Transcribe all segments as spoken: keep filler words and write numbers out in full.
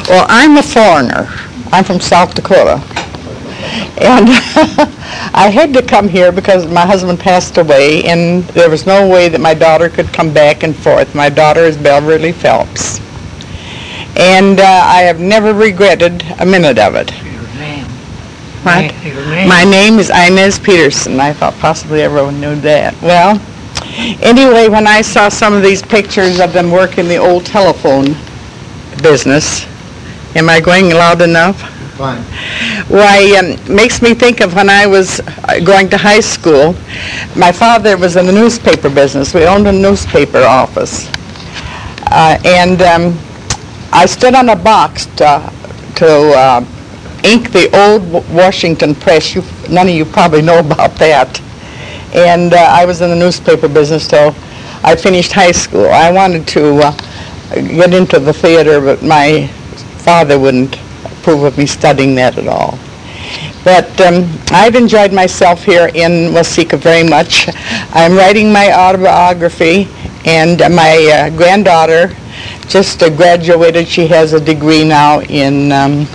Well, I'm a foreigner. I'm from South Dakota. And I had to come here because my husband passed away, and there was no way that my daughter could come back and forth. My daughter is Beverly Phelps. And uh, I have never regretted a minute of it. Your name. What? Your name. My name is Inez Peterson. I thought possibly everyone knew that. Well, anyway, when I saw some of these pictures of them working the old telephone business, am I going loud enough? Fine. Why, um, makes me think of when I was uh, going to high school. My father was in the newspaper business. We owned a newspaper office. Uh, and um, I stood on a box to, to uh, ink the old Washington press. You, none of you probably know about that. And uh, I was in the newspaper business till I finished high school. I wanted to uh, get into the theater, but my father wouldn't approve of me studying that at all. But um, I've enjoyed myself here in Waseca very much. I'm writing my autobiography, and uh, my uh, granddaughter just uh, graduated. She has a degree now in, um,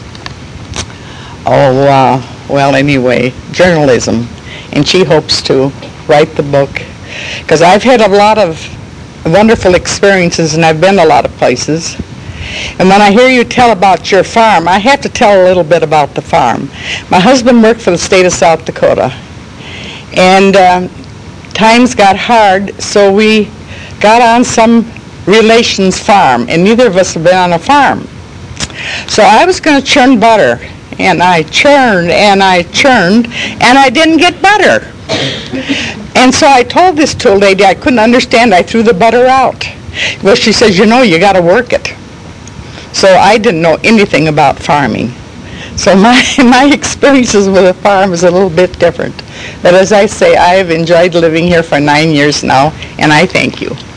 oh, uh, well, anyway, journalism. And she hopes to write the book. Because I've had a lot of wonderful experiences, and I've been a lot of places. And when I hear you tell about your farm, I have to tell a little bit about the farm. My husband worked for the state of South Dakota. And uh, times got hard, so we got on some relation's farm, and neither of us have been on a farm. So I was going to churn butter, and I churned, and I churned, and I didn't get butter. And so I told this to a lady I couldn't understand. I threw the butter out. Well, she says, you know, you got to work it. So I didn't know anything about farming. So my, my experiences with a farm is a little bit different. But as I say, I have enjoyed living here for nine years now, and I thank you.